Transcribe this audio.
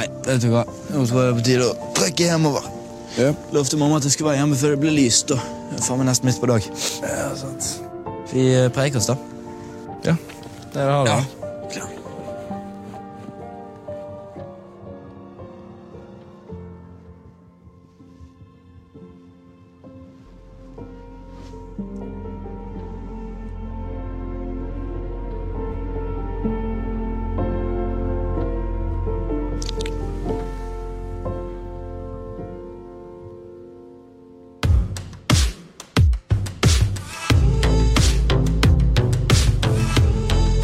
Nei, vet du hva? Nå tror jeg det er på tide å trekke hjemover. Ja. Lovte mamma at jeg skulle være hjemme før det ble lyst, og jeg er faen meg nesten midt på dag. Ja, sant. Vi preikes da. Ja, det har det. Ja.